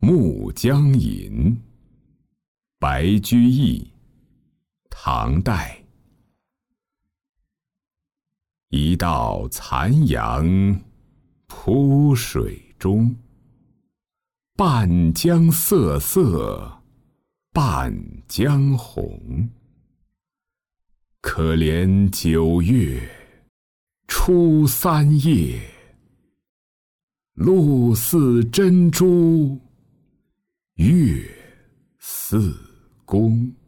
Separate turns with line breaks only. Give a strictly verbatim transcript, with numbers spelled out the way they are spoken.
暮江吟》白居易，唐代。一道残阳铺水中，半江瑟瑟半江红。可怜九月初三夜，露似真珠月似弓。